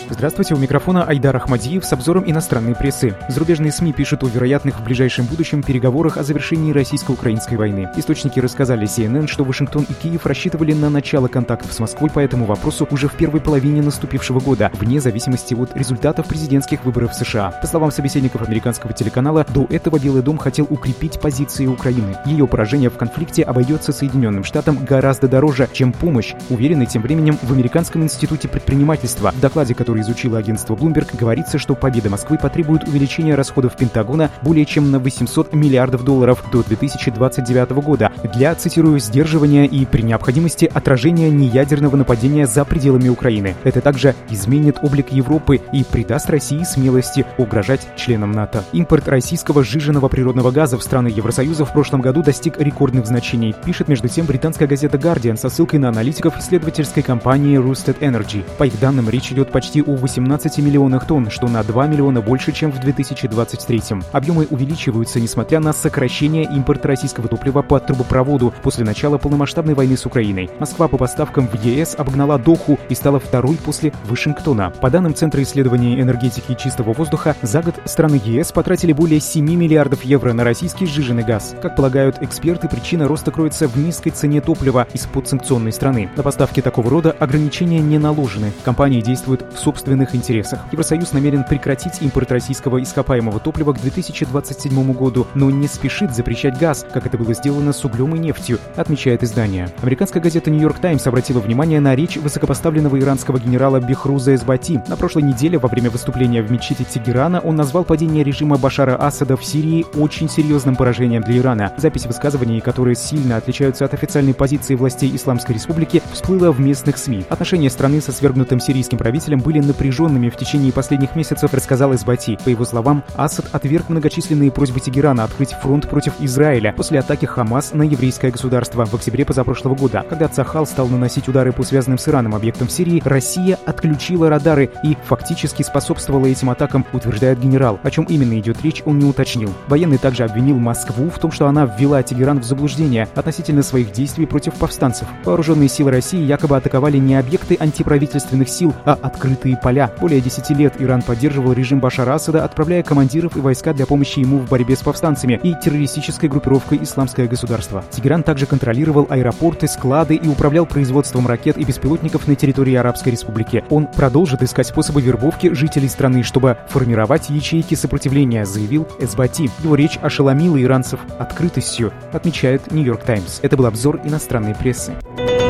Здравствуйте, у микрофона Айдар Ахмадиев с обзором иностранной прессы. Зарубежные СМИ пишут о вероятных в ближайшем будущем переговорах о завершении российско-украинской войны. Источники рассказали CNN, что Вашингтон и Киев рассчитывали на начало контактов с Москвой по этому вопросу уже в первой половине наступившего года, вне зависимости от результатов президентских выборов в США. По словам собеседников американского телеканала, до этого Белый дом хотел укрепить позиции Украины. Ее поражение в конфликте обойдется Соединенным Штатам гораздо дороже, чем помощь, уверены тем временем в Американском институте предпринимательства. В докладе, который изучило агентство Bloomberg, говорится, что победа Москвы потребует увеличения расходов Пентагона более чем на $800 миллиардов до 2029 года для, цитирую, сдерживания и, при необходимости, отражения неядерного нападения за пределами Украины. Это также изменит облик Европы и придаст России смелости угрожать членам НАТО. Импорт российского сжиженного природного газа в страны Евросоюза в прошлом году достиг рекордных значений, пишет между тем британская газета Guardian со ссылкой на аналитиков исследовательской компании Rystad Energy. По их данным, речь идет почти о 18 миллионах тонн, что на 2 миллиона больше, чем в 2023. Объемы увеличиваются, несмотря на сокращение импорта российского топлива по трубопроводу после начала полномасштабной войны с Украиной. Москва по поставкам в ЕС обогнала Доху и стала второй после Вашингтона. По данным Центра исследований энергетики и чистого воздуха, за год страны ЕС потратили более 7 миллиардов евро на российский сжиженный газ. Как полагают эксперты, причина роста кроется в низкой цене топлива из подсанкционной страны. На поставки такого рода ограничения не наложены. Компании действуют в собственных интересах. Евросоюз намерен прекратить импорт российского ископаемого топлива к 2027 году, но не спешит запрещать газ, как это было сделано с углем и нефтью, отмечает издание. Американская газета New York Times обратила внимание на речь высокопоставленного иранского генерала Бехруза Эсбати. На прошлой неделе во время выступления в мечети Тегерана он назвал падение режима Башара Асада в Сирии очень серьезным поражением для Ирана. Запись высказываний, которые сильно отличаются от официальной позиции властей Исламской Республики, всплыла в местных СМИ. Отношения страны со свергнутым сирийским правителем были напряженными в течение последних месяцев, рассказал Эсбати. По его словам, Асад отверг многочисленные просьбы Тегерана открыть фронт против Израиля после атаки Хамас на еврейское государство в октябре позапрошлого года. Когда Цахал стал наносить удары по связанным с Ираном объектам в Сирии, Россия отключила радары и фактически способствовала этим атакам, утверждает генерал. О чем именно идет речь, он не уточнил. Военный также обвинил Москву в том, что она ввела Тегеран в заблуждение относительно своих действий против повстанцев. Вооруженные силы России якобы атаковали не объекты антиправительственных сил, а открытые поля. Более 10 лет Иран поддерживал режим Башара Асада, отправляя командиров и войска для помощи ему в борьбе с повстанцами и террористической группировкой «Исламское государство». Тегеран также контролировал аэропорты, склады и управлял производством ракет и беспилотников на территории Арабской Республики. Он продолжит искать способы вербовки жителей страны, чтобы формировать ячейки сопротивления, заявил Эсбати. Его речь ошеломила иранцев открытостью, отмечает New York Times. Это был обзор иностранной прессы.